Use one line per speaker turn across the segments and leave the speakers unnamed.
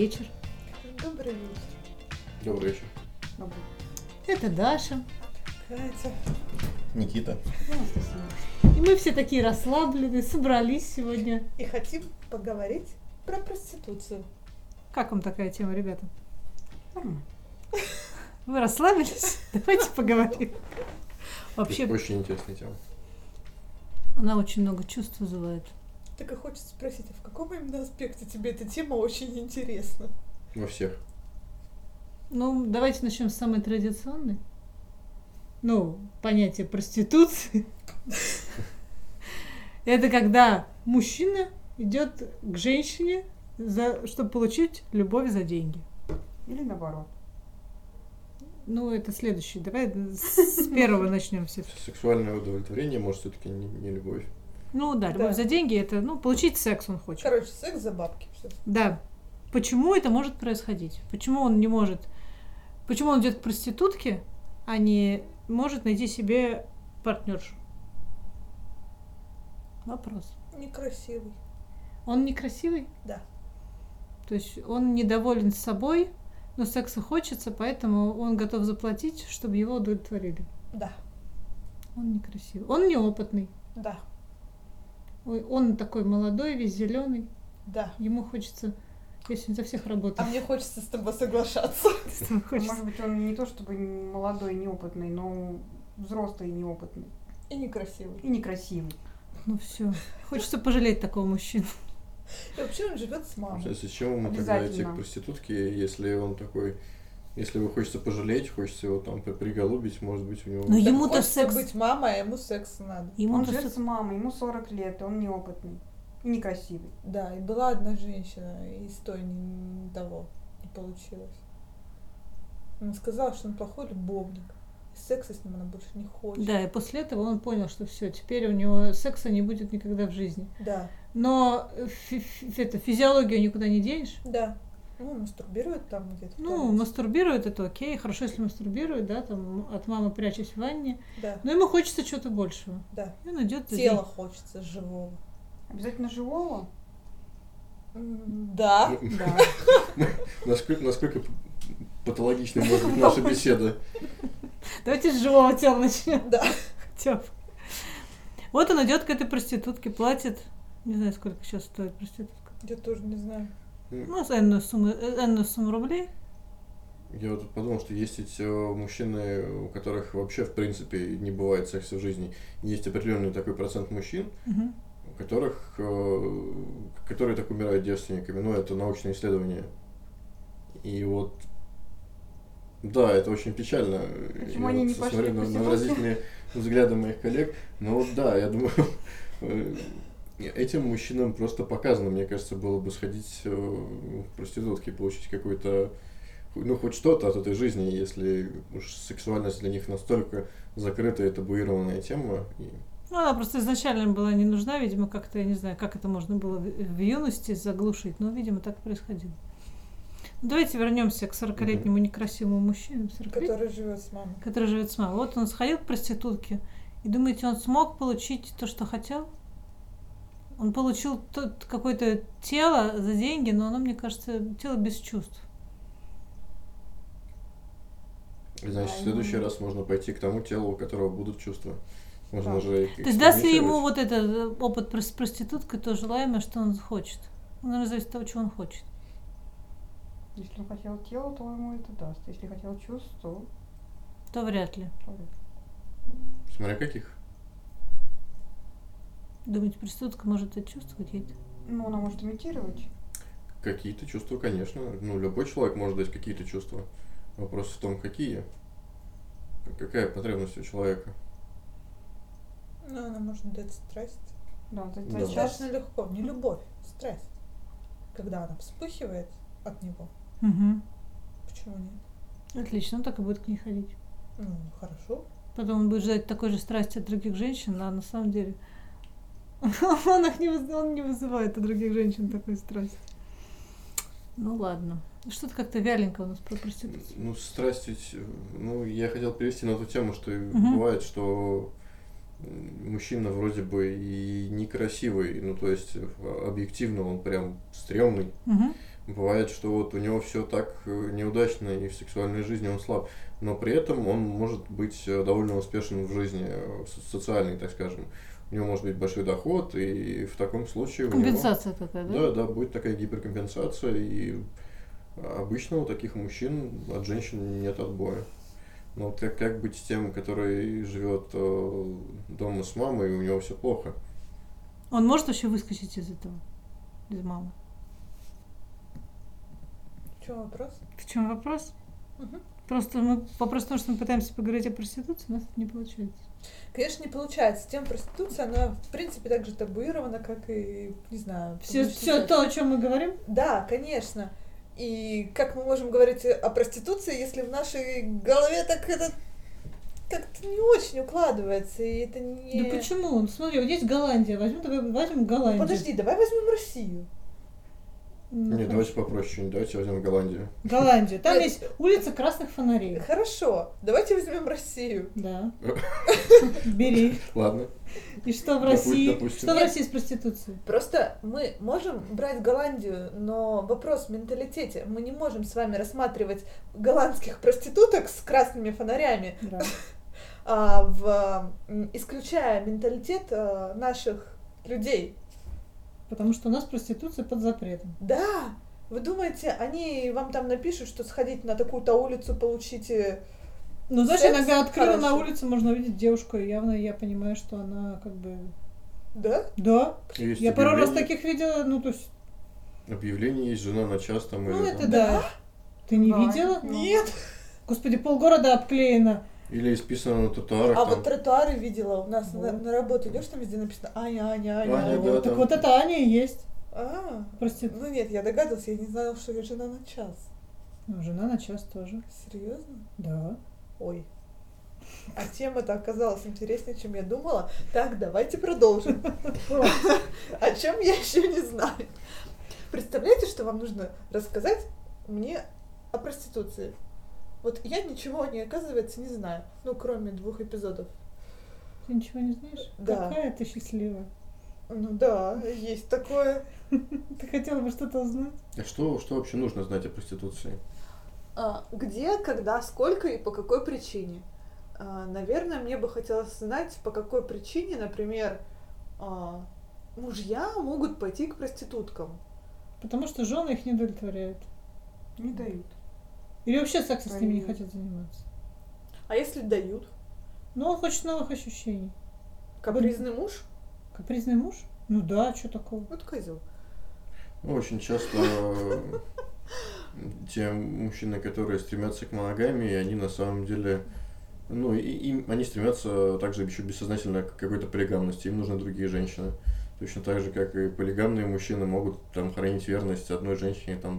вечер.
Добрый вечер.
Добрый вечер.
Добрый.
Это Даша.
Катя.
Никита.
И мы все такие расслабленные, собрались сегодня.
И хотим поговорить про проституцию.
Как вам такая тема, ребята? Вы расслабились? Давайте поговорим. Вообще,
Очень интересная тема.
она очень много чувств вызывает.
Так и хочется спросить, а в каком именно аспекте тебе эта тема очень интересна?
Во всех.
Ну, давайте начнем с самой традиционной. Ну, понятие проституции. Это когда мужчина идет к женщине, чтобы получить любовь за деньги.
Или наоборот.
Ну, это следующий. Давай с первого начнем все.
Сексуальное удовлетворение, может, все-таки не любовь.
Ну да, любовь
Да.
за деньги это, ну, получить секс он хочет.
Короче, секс за бабки. Все.
Да. Почему это может происходить? Почему он не может... Почему он идет к проститутке, а не может найти себе партнершу? Вопрос.
Некрасивый.
Он некрасивый?
Да.
То есть он недоволен собой, но секса хочется, поэтому он готов заплатить, чтобы его удовлетворили.
Да.
Он некрасивый. Он неопытный.
Да.
Он такой молодой, весь зеленый.
Да.
Ему хочется... Я сегодня за всех работаю.
А мне хочется с тобой соглашаться.
Может быть, он не то чтобы молодой, неопытный, но взрослый и неопытный.
И некрасивый.
И некрасивый.
Ну все. Хочется пожалеть такого мужчину.
И вообще он живет с мамой.
Зачем ему тогда идти
Обязательно.
к проститутке, если он такой... Если его хочется пожалеть, хочется его там приголубить, может быть, у него...
Ну,
Так
ему-то
хочется
секс...
быть мамой, а ему секса надо.
Он
Ему-то
живет
секс...
с мамой, ему 40 лет, и он неопытный. И некрасивый.
Да, и была одна женщина, и с той не того не получилось. Она сказала, что он плохой любовник. И секса с ним она больше не хочет.
Да, и после этого он понял, что все, теперь у него секса не будет никогда в жизни.
Да.
Но физиологию никуда не денешь.
Да. Ну, мастурбирует там где-то.
Ну,
помните?
мастурбирует, это окей. Хорошо, если мастурбирует, да, там от мамы прячусь в ванне.
Да.
Но ему хочется чего-то большего.
Да.
И он идет за
Тело хочется живого.
Обязательно живого?
Да.
Да.
Насколько патологичной может быть наша беседа?
Давайте с живого тела начнем.
Да.
Хотя бы. Вот он идет к этой проститутке, платит. Не знаю, сколько сейчас стоит проститутка.
Я тоже не знаю.
Ну, энную сумму рублей.
Я вот тут подумал, что есть эти мужчины, у которых вообще в принципе не бывает секса в жизни. Есть определенный такой процент мужчин,
Угу.
у которых, которые так умирают девственниками. Ну, это научное исследование. И вот, да, это очень печально.
Почему
Я
они
вот
не пошли
смотрю
к
на
проститутке?
выразительные взгляды моих коллег. Но вот да, я думаю, этим мужчинам просто показано, мне кажется, было бы сходить в проститутки и получить какой-то, ну, хоть что-то от этой жизни, если уж сексуальность для них настолько закрытая, табуированная тема. И...
Ну, она просто изначально была не нужна, видимо, как-то, я не знаю, как это можно было в юности заглушить, но, видимо, так происходило. Ну, давайте вернемся к 40-летнему некрасивому мужчине, 40-летнему,
Который живет с мамой.
который живет с мамой. Вот он сходил к проститутке, и думаете, он смог получить то, что хотел? Он получил какое-то тело за деньги, но оно, мне кажется, тело без чувств.
Значит, в следующий раз можно пойти к тому телу, у которого будут чувства. Можно
Да.
же
То есть даст ли ему вот этот опыт с проституткой то желаемое, что он хочет? Он, наверное, зависит от того, чего он хочет.
Если он хотел тело, то ему это даст. Если хотел чувств, то
То вряд ли.
вряд ли.
Смотря каких.
Думаете, проститутка может это чувства какие-то?
Ну, она может имитировать.
Какие-то чувства, конечно. Ну, любой человек может дать какие-то чувства. Вопрос в том, какие. Какая потребность у человека.
Ну, она может дать страсть.
Да,
Да.
Достаточно легко. Не любовь, страсть. Когда она вспыхивает от него.
Угу.
Почему нет?
Отлично, он так и будет к ней ходить.
Ну, хорошо.
Потом он будет ждать такой же страсти от других женщин, а на самом деле он не вызывает от других женщин такой страсти. Ну ладно. Что-то как-то вяленько у нас про проституцию.
Ну, страсть ведь... Ну, я хотел перевести на ту тему, что бывает, что мужчина вроде бы и некрасивый, ну, то есть объективно он прям стрёмный,
Угу.
Бывает, что вот у него все так неудачно и в сексуальной жизни он слаб, но при этом он может быть довольно успешен в жизни, социальной, так скажем. У него может быть большой доход, и в таком случае
Компенсация такая,
у
да?
него, да, будет такая гиперкомпенсация, и обычно у таких мужчин от женщин нет отбоя. Но вот как быть с тем, который живет дома с мамой, и у него все плохо?
Он может вообще выскочить из этого, из мамы?
В чем вопрос?
В чем вопрос?
Мгм.
Просто мы по-простому, что мы пытаемся поговорить о проституции, у нас это не получается.
Конечно, не получается. Тема проституции, она, в принципе, так же табуирована, как и, не знаю...
Все
публичный
то,
секс.
о чем мы говорим,
Да, конечно. И как мы можем говорить о проституции, если в нашей голове так это как-то не очень укладывается, и это не...
да почему? Ну, смотри, вот есть Голландия, возьмем Голландию.
Подожди, давай возьмем Россию.
Ну,
Нет,
хорошо.
давайте попроще что-нибудь, давайте возьмем Голландию.
Голландию. Там
Нет.
есть улица красных фонарей.
Хорошо, давайте возьмем Россию.
Да. Бери.
Ладно.
И что в России?
допустим.
Что в России с проституцией?
Просто мы можем брать Голландию, но вопрос в менталитете. Мы не можем с вами рассматривать голландских проституток с красными фонарями,
Да.
исключая менталитет наших людей.
Потому что у нас проституция под запретом.
Да, вы думаете, они вам там напишут, что сходить на такую-то улицу, получите...
Ну, знаешь,
Секс
иногда открыто на
хороший.
улице можно увидеть девушку, и явно я понимаю, что она как бы...
Да?
Да.
Есть
Я пару раз
объявление-
таких видела, ну, то есть...
Объявление есть, жена на час там
Ну,
или
это
там.
да. Ты не
Да.
видела?
Нет.
Господи, полгорода обклеено.
Или исписано на тротуарах
А
там.
вот тротуары видела у нас
Вот.
на работу. Идешь, там везде написано Аня, Аня, Аня.
Аня,
Аня.
да.
Так
там.
вот это Аня и есть.
А,
Проститутка.
ну нет, я догадывалась, я не знала, что я жена на час.
Ну, жена на час тоже.
Серьезно?
Да.
Ой. А тема-то оказалась интереснее, чем я думала. Так, давайте продолжим. О чем я еще не знаю. Представляете, что вам нужно рассказать мне о проституции? Вот я ничего, не оказывается, не знаю. Ну, кроме 2 эпизодов.
Ты ничего не знаешь?
Да.
Какая ты счастливая.
Ну да, есть такое.
Ты хотела бы что-то узнать?
А что вообще нужно знать о проституции?
Где, когда, сколько и по какой причине? Наверное, мне бы хотелось знать, по какой причине, например, мужья могут пойти к проституткам.
Потому что жены их не удовлетворяют.
Не дают.
Или вообще сексом с ними не
Они-
хотят заниматься.
А если дают?
Ну, он хочет новых ощущений.
Капризный муж?
Капризный муж? Ну да, что такого?
Вот козел.
Ну, очень часто те мужчины, которые стремятся к моногамии, они на самом деле, ну, они стремятся также еще бессознательно к какой-то полигамности, им нужны другие женщины. Точно так же, как и полигамные мужчины могут там хранить верность одной женщине там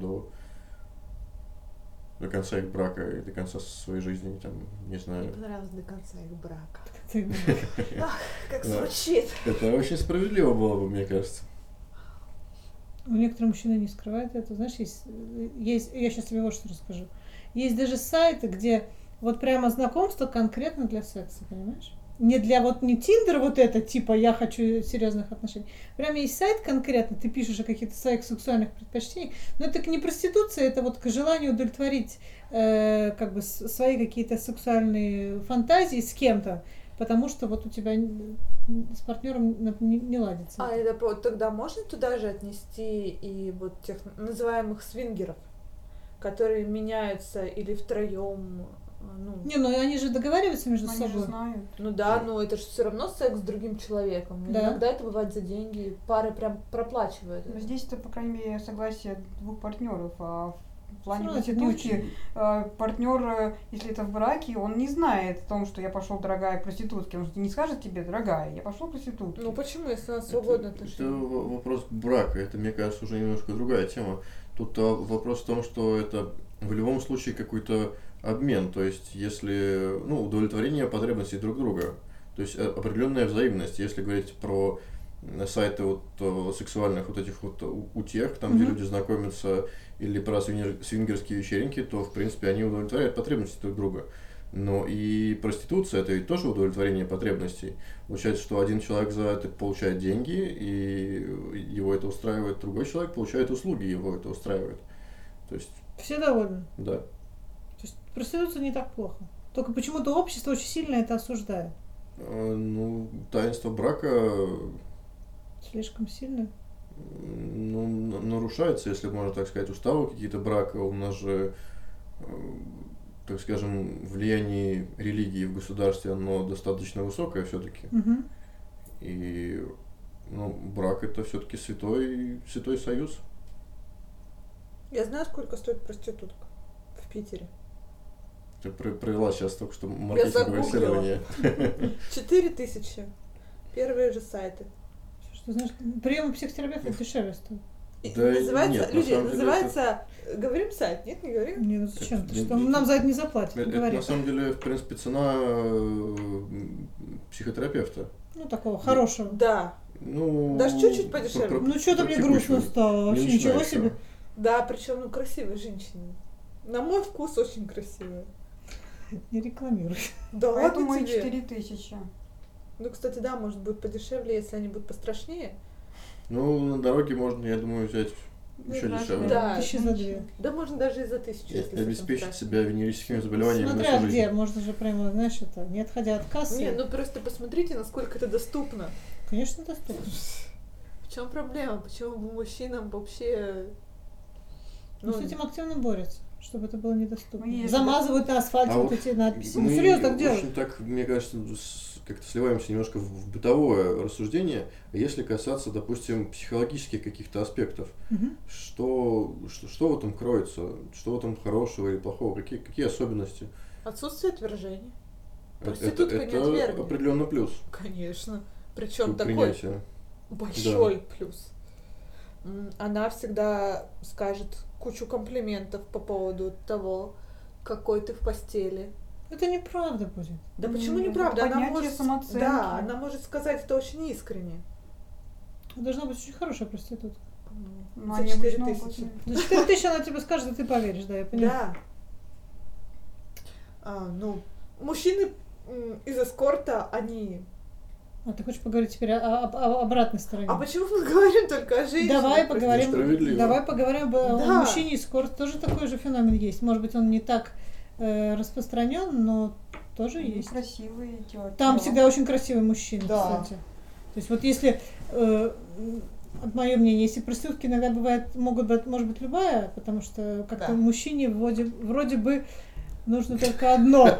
до конца их брака и до конца своей жизни, там, не
Мне
знаю.
понравилось до конца их брака.
Ты-
Как
Да.
звучит.
Это очень справедливо было бы, мне кажется.
Ну, некоторые мужчины не скрывают это. Знаешь, есть, я сейчас тебе вот что расскажу. Есть даже сайты, где вот прямо знакомство конкретно для секса, понимаешь? Не для не Тиндер вот это, типа я хочу серьезных отношений. Прям есть сайт конкретно, ты пишешь о каких-то своих сексуальных предпочтениях, но это не проституция, это вот к желанию удовлетворить как бы свои какие-то сексуальные фантазии с кем-то, потому что вот у тебя с партнером не ладится.
А это тогда можно туда же отнести и вот тех называемых свингеров, которые меняются или втроем, ну...
Не, ну они же договариваются между
Они же
собой.
знают.
Ну да, но это же все равно секс с другим человеком.
Да.
Иногда это бывает за деньги, пары прям проплачивают.
Но
это.
здесь это, по крайней мере, согласие 2 партнеров. А в плане
Ну, это не
проститутки партнер, если это в браке, он не знает о том, что я пошел, дорогая, к проститутке. Он же не скажет тебе, дорогая, я пошел к проститутке.
Ну почему, если она свободно
Это вопрос брака, это, мне кажется, уже немножко другая тема. Тут вопрос в том, что это в любом случае какой-то обмен, то есть если, ну, удовлетворение потребностей друг друга, то есть определенная взаимность. Если говорить про сайты вот сексуальных вот этих вот утех, там, где
Мгм.
люди знакомятся, или про свингерские вечеринки, то, в принципе, они удовлетворяют потребности друг друга. Но и проституция – это ведь тоже удовлетворение потребностей. Получается, что один человек за это получает деньги, и его это устраивает, другой человек получает услуги, его это устраивает. То есть,
Все довольны.
да.
То есть проституция не так плохо. Только почему-то общество очень сильно это осуждает.
Ну, таинство брака
Слишком сильно.
нарушается, если можно так сказать, уставы какие-то брака. У нас же, так скажем, влияние религии в государстве, оно достаточно высокое все-таки.
Мгм.
И брак это все-таки святой союз.
Я знаю, сколько стоит проститутка в Питере.
Ты провела сейчас только что маркетинговое
загуглила.
исследование.
4000. Первые же сайты.
Что знаешь, приемы психотерапевтов дешевле стоят.
И
Да
называется,
нет, на
люди,
самом деле
называется, говорим сайт, нет, не говорим?
Не, ну зачем?
Это-
Ты что,
это-
нам за это не заплатят,
Это
говори.
на самом деле, в принципе, цена психотерапевта.
Ну, такого хорошего.
Да,
Ну,
Даже чуть-чуть подешевле.
Ну, что-то мне грустно стало. Вообще ничего себе.
да, причем, красивые женщины. На мой вкус очень красивые.
Не рекламируй.
Да
Поэтому
ладно
и
тебе.
4000.
Ну, кстати, да, может быть подешевле, если они будут пострашнее.
Ну, на дороге можно, я думаю, взять еще
даже
дешевле.
Да.
1000 за 2.
Да, можно даже и за 1000,
И
если совсем
обеспечить
страшно.
себя венерическими заболеваниями на
Смотря
всю
где,
жизнь.
можно же прямо, знаешь, это, не отходя от кассы.
Не, ну просто посмотрите, насколько это доступно.
Конечно, доступно.
В чем проблема? Почему мужчинам вообще...
Но с этим активно борются, чтобы это было недоступно.
Ну, есть,
Замазывают на асфальте
А
вот
вот
эти надписи. Ну,
Мы,
серьезно так
в
делают.
общем, так, мне кажется, как-то сливаемся немножко в бытовое рассуждение. А если касаться, допустим, психологических каких-то аспектов,
Мгм.
что в этом кроется? Что в этом хорошего или плохого? Какие особенности?
Отсутствие отвержения.
Это
Проститутка не отвергнет.
определенно плюс.
Конечно. Причем
к
такой
принятию.
большой плюс. Она всегда скажет кучу комплиментов по поводу того, какой ты в постели.
Это неправда будет.
Да почему
Это
неправда? Она
поднятие
может,
самооценки.
да, она может сказать это очень искренне.
Должна быть очень хорошая проститутка.
Ну,
За
они обычно
4000.
За
опытные.
4000 она тебе скажет, и ты поверишь, да, я понимаю.
Да. Мужчины из эскорта, они...
А ты хочешь поговорить теперь о обратной стороне?
А почему мы говорим только о женщинах?
Давай
простите?
поговорим. Давай поговорим о
Да.
мужчине эскорт. Тоже такой же феномен есть. Может быть, он не так распространен, но тоже
Ну,
есть.
красивые тела.
Там всегда очень красивый мужчина,
Да.
кстати. То есть вот если, мое мнение, если проститутки иногда бывает, может быть любая, потому что как-то
Да.
мужчине вроде бы нужно только одно.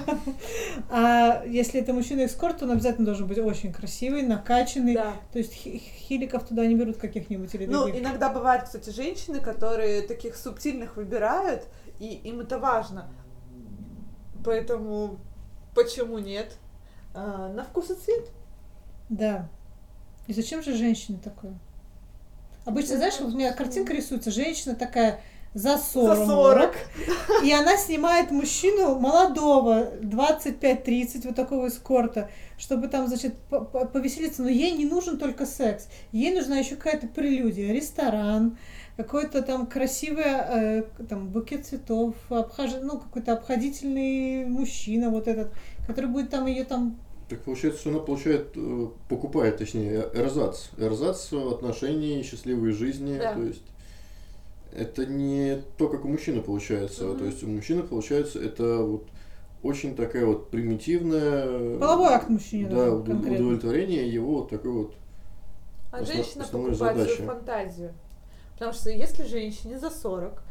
А если это мужчина-эскорт, то он обязательно должен быть очень красивый, накачанный.
Да.
То есть хиликов туда не берут каких-нибудь или
Ну,
других.
иногда бывают, кстати, женщины, которые таких субтильных выбирают, и им это важно. Поэтому почему нет? На вкус и цвет.
Да. И зачем же женщине такое? Обычно,
Я
знаешь,
знаю,
вот у меня
почему.
картинка рисуется, женщина такая за 40.
За 40.
И она снимает мужчину молодого, 25-30, вот такого эскорта, чтобы там, значит, повеселиться. Но ей не нужен только секс. Ей нужна еще какая-то прелюдия. Ресторан, какой-то там красивый там, букет цветов, какой-то обходительный мужчина вот этот, который будет там ее там...
Так получается, что она покупает, точнее, эрзац. Эрзац отношений, счастливой жизни.
Да.
То есть это не то, как у мужчины получается.
Мгм.
То есть у мужчины получается это вот очень такая вот примитивная...
Половой акт мужчине
Да,
нужен конкретно.
удовлетворение его вот такой вот.
А женщина
основной
покупает
задачей.
свою фантазию. Потому что если женщине за 40,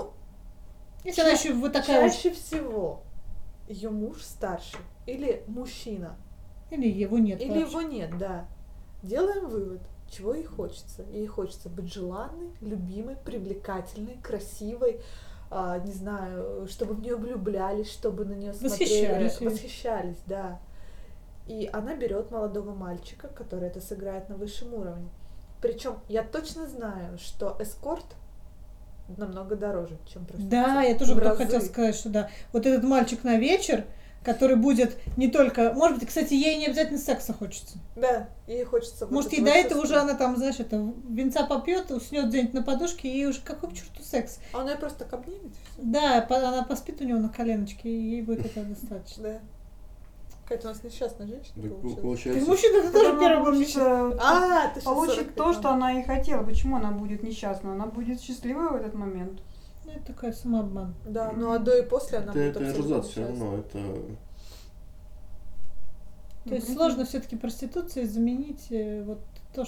Если она еще вот такая вот...
чаще всего ее муж старше или мужчина,
Или его нет
или
вообще.
его нет, да. Делаем вывод, чего ей хочется. Ей хочется быть желанной, любимой, привлекательной, красивой, не знаю, чтобы в нее влюблялись, чтобы на нее смотрели,
Восхищались ей.
восхищались, да. И она берет молодого мальчика, который это сыграет на высшем уровне. Причем я точно знаю, что эскорт намного дороже, чем проституция.
Да, я тоже
В
только
разы.
хотела сказать, что да. Вот этот мальчик на вечер, который будет не только... Может быть, кстати, ей не обязательно секса хочется.
Да, ей хочется... вот
Может,
это
и
вот
до этого
чувство.
уже она там, знаешь, винца попьет, уснет где-нибудь на подушке, и ей уже какой к черту секс.
А он ее просто так обнимет, и всё.
Да, она поспит у него на коленочке, и ей будет этого достаточно.
Да. Какая-то у нас несчастная женщина
Так
получилась.
Ты
получается,
мужчина, ты тоже
Она
первый был
получит,
несчастный.
Ты сейчас
получит
40
то, что она и хотела. Почему она будет несчастна? Она будет счастлива в этот момент.
Ну, это такой самообман.
Да, ну а до и после она будет
Это
абсолютно
эрзац все
несчастна.
равно, это...
То есть сложно все-таки проституцией заменить вот то,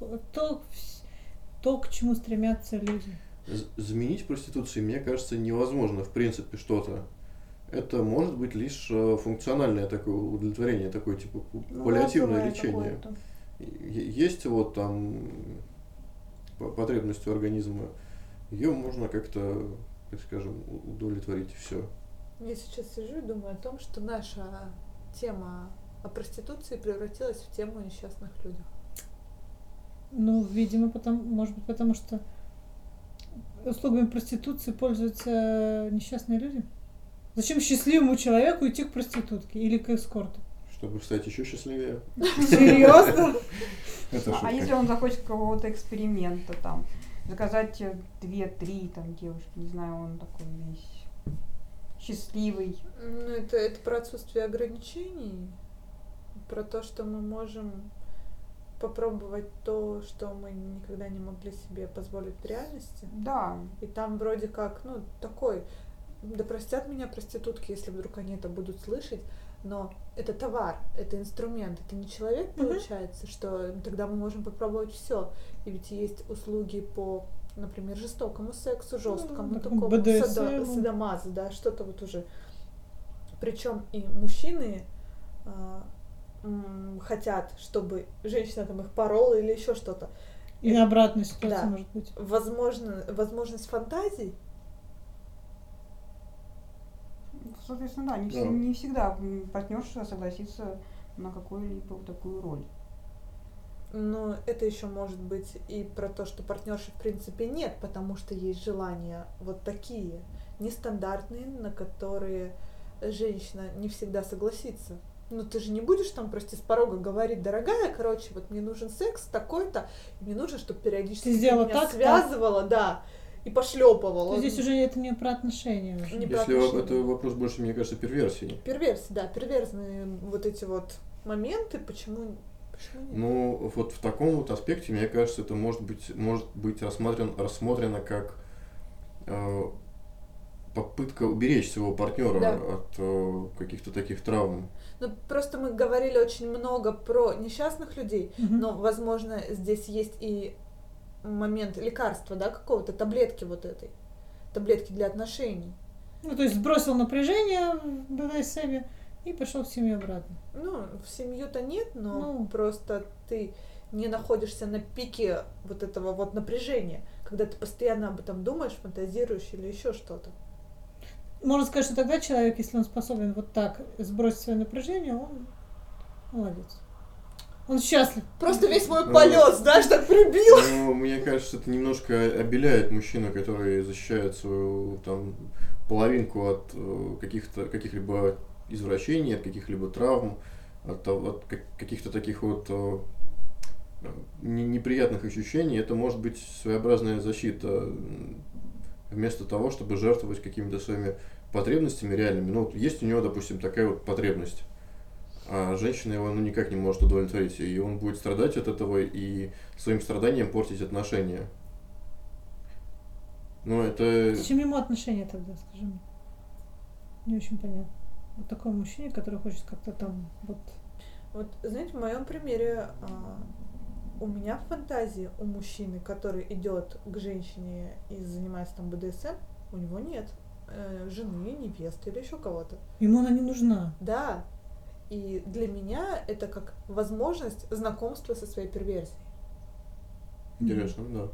то, к чему стремятся люди.
Заменить проституцией, мне кажется, невозможно в принципе что-то. Это может быть лишь функциональное такое удовлетворение, такое типа паллиативное
разовое
лечение.
какое-то.
Есть вот там потребность у организма, ее можно как-то, так скажем, удовлетворить, и все.
Я сейчас сижу и думаю о том, что наша тема о проституции превратилась в тему о несчастных людях.
Ну, видимо, может быть, потому что услугами проституции пользуются несчастные люди. Зачем счастливому человеку идти к проститутке или к эскорту?
Чтобы стать еще счастливее.
Серьезно?
Это
А
шутка.
если он захочет какого-то эксперимента, там, заказать 2-3 там девушки, не знаю, он такой весь счастливый.
Ну, это про отсутствие ограничений, про то, что мы можем попробовать то, что мы никогда не могли себе позволить в реальности.
Да.
И там вроде как, ну, такой, да простят меня проститутки, если вдруг они это будут слышать, но это товар, это инструмент, это не человек, получается, что тогда мы можем попробовать все. И ведь есть услуги по, например, жестокому сексу, жесткому, такому
БДСМ.
садомазу, да, что-то вот уже. Причем и мужчины хотят, чтобы женщина там их порола или еще что-то.
И обратная ситуация
Да.
может быть.
Возможность фантазий.
Соответственно, да,
Да.
не всегда партнерша согласится на какую-либо такую роль.
Но это еще может быть и про то, что партнерши в принципе нет, потому что есть желания вот такие, нестандартные, на которые женщина не всегда согласится. Ну ты же не будешь там просто с порога говорить: дорогая, короче, вот мне нужен секс такой-то, и мне нужно, чтобы периодически
Ты
ты
сделала
меня
так,
связывала, да, и пошлепывала.
То здесь уже это не про отношения уже.
Не про
Если
отношения.
это вопрос больше, мне кажется, перверсии.
Перверсные вот эти вот моменты, почему нет?
Ну, вот в таком вот аспекте, мне кажется, это может быть рассмотрено как попытка уберечь своего партнера
Да.
от каких-то таких травм.
Ну, просто мы говорили очень много про несчастных людей,
Мгм.
но, возможно, здесь есть и момент лекарства, да, какого-то, таблетки вот этой, таблетки для отношений.
Ну, то есть сбросил напряжение в БДСМ и пошел в семью обратно.
Ну, в семью-то нет, но
Ну.
просто ты не находишься на пике вот этого вот напряжения, когда ты постоянно об этом думаешь, фантазируешь или еще что-то.
Можно сказать, что тогда человек, если он способен вот так сбросить свое напряжение, он молодец. Он счастлив.
Просто весь мой
Ну,
полет, знаешь, так прибил.
Но мне кажется, это немножко обеляет мужчину, который защищает свою там половинку от каких-либо извращений, от каких-либо травм, от каких-то таких вот неприятных ощущений. Это может быть своеобразная защита вместо того, чтобы жертвовать какими-то своими потребностями реальными. Ну, вот есть у него, допустим, такая вот потребность, а женщина его никак не может удовлетворить, и он будет страдать от этого и своим страданием портить отношения. Ну, это...
Зачем ему отношения тогда, скажи мне? Не очень понятно. Вот такой мужчине, который хочет как-то там вот...
Вот, знаете, в моем примере у меня в фантазии у мужчины, который идет к женщине и занимается там БДСМ, у него нет жены, невесты или еще кого-то.
Ему она не нужна.
Да. И для меня это как возможность знакомства со своей перверсией.
Интересно, да.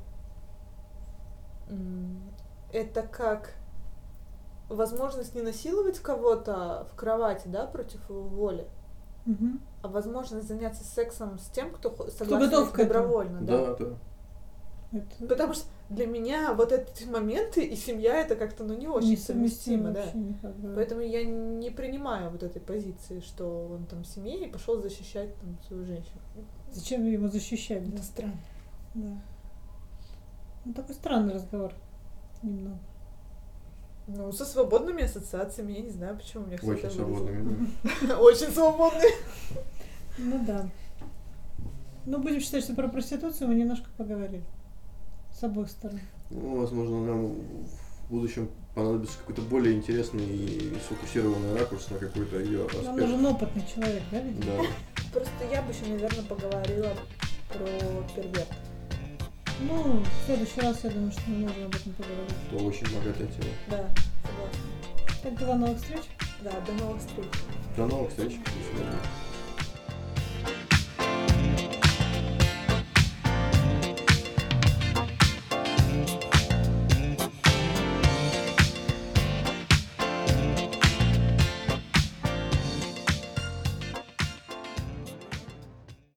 Это как возможность не насиловать кого-то в кровати, да, против его воли,
Мгм.
а возможность заняться сексом с тем, кто согласен
готов к этому.
добровольно. Да.
Да.
Это
Потому что для меня вот эти моменты и семья это как-то ну не очень совместимо, да.
вообще никак, да.
Поэтому я не принимаю вот этой позиции, что он там в семье и пошел защищать там свою женщину.
Зачем его защищать? Да?
Это странно.
Да. Ну, такой странный разговор. Немного.
Ну, со свободными ассоциациями, я не знаю, почему у меня всё
Очень
это
свободными.
вылезло. Очень свободные.
Ну да. Ну, будем считать, что про проституцию мы немножко поговорили. С обоих сторон.
Ну, возможно, нам в будущем понадобится какой-то более интересный и сфокусированный ракурс на какой-то ее аспект.
Нам нужен опытный человек, да, видимо?
Да.
Просто я бы еще, наверное, поговорила про перверт.
Ну, в следующий раз, я думаю, что мы можем об этом поговорить.
Это очень богатая тема.
Да, согласна.
Так, до новых встреч.
Да, до новых встреч.
До новых встреч. До свидания.